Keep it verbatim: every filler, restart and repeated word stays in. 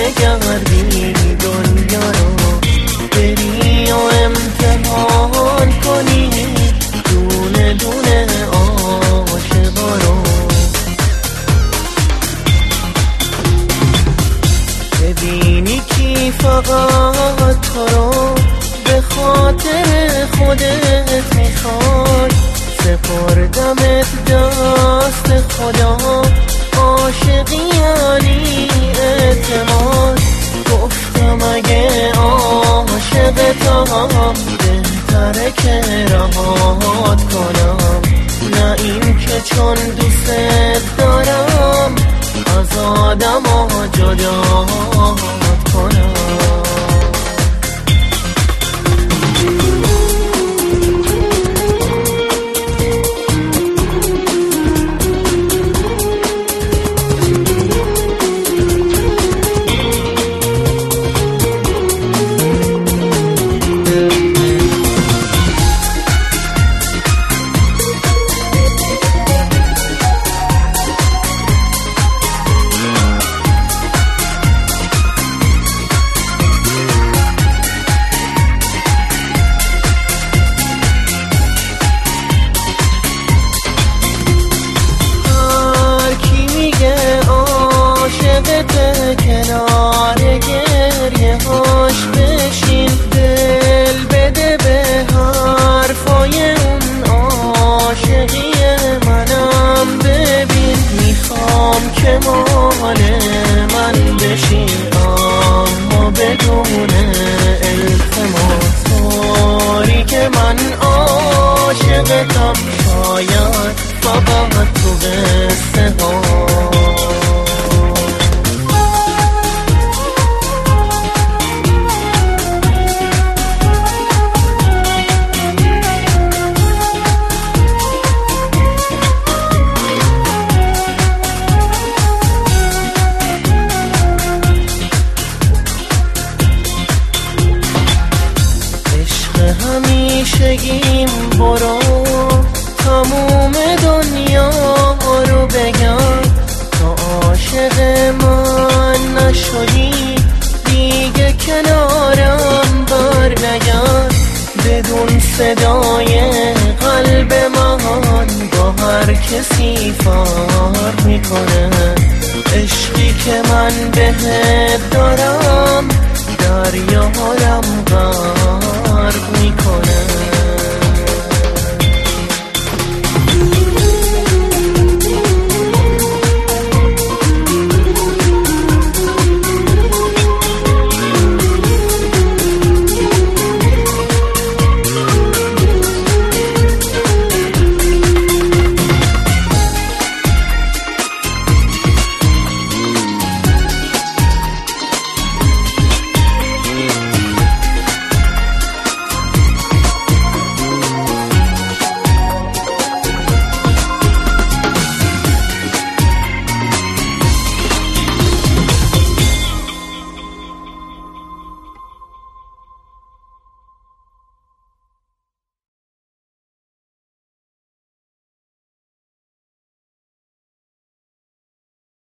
بگردی دنیا رو، بری و امتحان کنی دونه دونه عاشقا رو. ببینی کی فقط تو رو به خاطر خودت میخواد، سپردمت دست خدا، عاشقی یعنی اعتماد. گفتم اگه عاشقتم بهتره که رهات کنم، نه این که چون دوست دارم از آدم ها جدا کنم. کنار گریه هاش بشین، دل بده به حرفای اون عاشقی منم. ببین میخوام که مال من بشین، اما بدون التماس. طوری که من عاشقتم شاید فقط تو قصه ها. همیشگیم برو تموم دنیا رو بگم، تا عاشق من نشدی دیگه کنارم بر نگرد. بدون صدای قلب من با هر کسی فرق میکنه، عشقی که من بهت دارم دریارم غرق میکنه.